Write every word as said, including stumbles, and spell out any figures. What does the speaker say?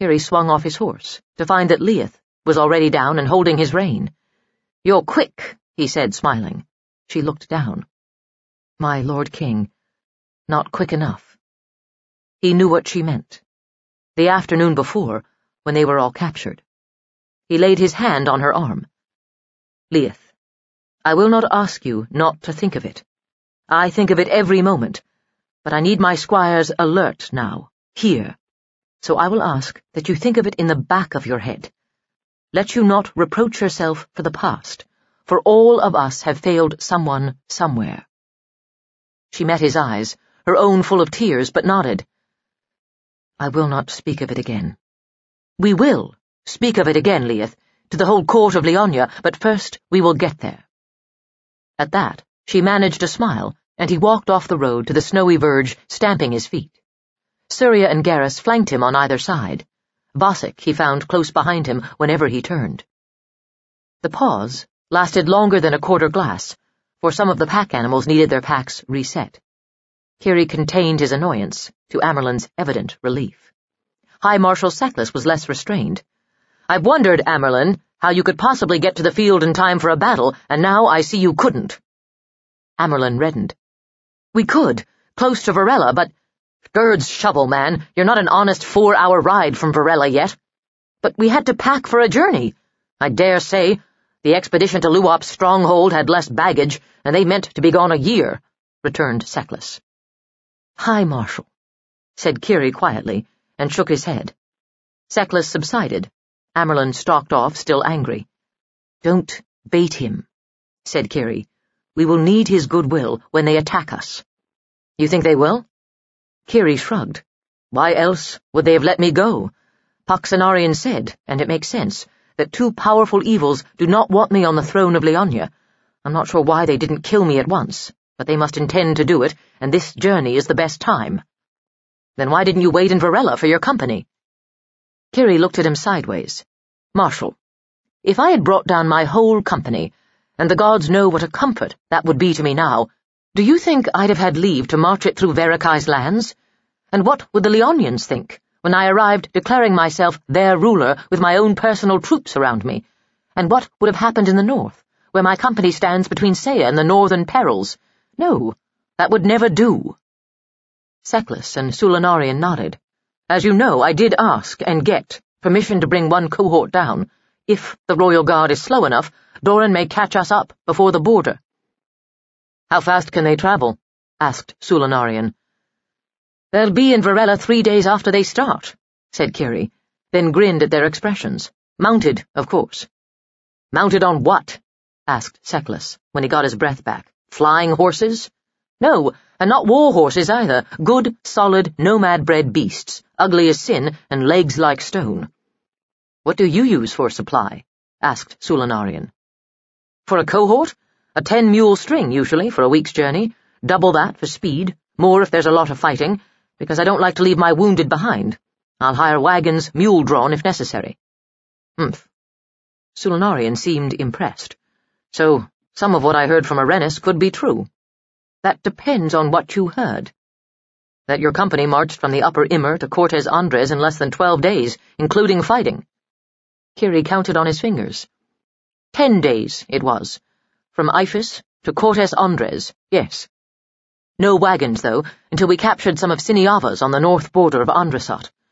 Kiri swung off his horse, to find that Leith was already down and holding his rein. "You're quick," he said, smiling. She looked down. "My Lord King, not quick enough." He knew what she meant. The afternoon before, when they were all captured. He laid his hand on her arm. "Leith, I will not ask you not to think of it. I think of it every moment, but I need my squires alert now, here. So I will ask that you think of it in the back of your head. Let you not reproach yourself for the past, for all of us have failed someone somewhere." She met his eyes, her own full of tears, but nodded. "I will not speak of it again." "We will speak of it again, Leith, to the whole court of Leonia, but first we will get there." At that, she managed a smile, and he walked off the road to the snowy verge, stamping his feet. Surya and Garrus flanked him on either side. Vasek he found close behind him whenever he turned. The pause lasted longer than a quarter glass, for some of the pack animals needed their packs reset. Kiri contained his annoyance, to Amerlin's evident relief. High Marshal Seckless was less restrained. "I've wondered, Amerlin, how you could possibly get to the field in time for a battle, and now I see you couldn't." Amerlin reddened. "We could, close to Varela, but— Gerd's shovel, man, you're not an honest four-hour ride from Varela yet. But we had to pack for a journey. I dare say the expedition to Luop's stronghold had less baggage, and they meant to be gone a year," returned Seckless. "High Marshal," said Kiri quietly, and shook his head. Seckless subsided. Amerlin stalked off, still angry. "Don't bait him," said Kiri. "We will need his goodwill when they attack us." "You think they will?" Kiri shrugged. "Why else would they have let me go? Paxenarian said, and it makes sense, that two powerful evils do not want me on the throne of Leonia. I'm not sure why they didn't kill me at once, but they must intend to do it, and this journey is the best time." "Then why didn't you wait in Varela for your company?" Kiri looked at him sideways. "Marshal, if I had brought down my whole company, and the gods know what a comfort that would be to me now, do you think I'd have had leave to march it through Veracai's lands? And what would the Leonians think when I arrived declaring myself their ruler with my own personal troops around me? And what would have happened in the north, where my company stands between Saya and the northern perils? No, that would never do." Seckless and Sulinarian nodded. "As you know, I did ask, and get, permission to bring one cohort down. If the Royal Guard is slow enough, Doran may catch us up before the border." "How fast can they travel?" asked Sulinarian. "They'll be in Varela three days after they start," said Kiri, then grinned at their expressions. "Mounted, of course." "Mounted on what?" asked Seckless, when he got his breath back. "Flying horses?" "No, and not war horses either. Good, solid, nomad-bred beasts, ugly as sin and legs like stone." "What do you use for supply?" asked Sulinarian. "For a cohort? A ten-mule string, usually, for a week's journey. Double that for speed, more if there's a lot of fighting, because I don't like to leave my wounded behind. I'll hire wagons, mule-drawn if necessary." "Humph." Sulinarian seemed impressed. "So, some of what I heard from Arenis could be true." "That depends on what you heard." "That your company marched from the Upper Immer to Cortes Andres in less than twelve days, including fighting." Kiri counted on his fingers. Ten days, it was. From Ifis to Cortes Andres, yes. No wagons, though, until we captured some of Siniava's on the north border of Andrasat.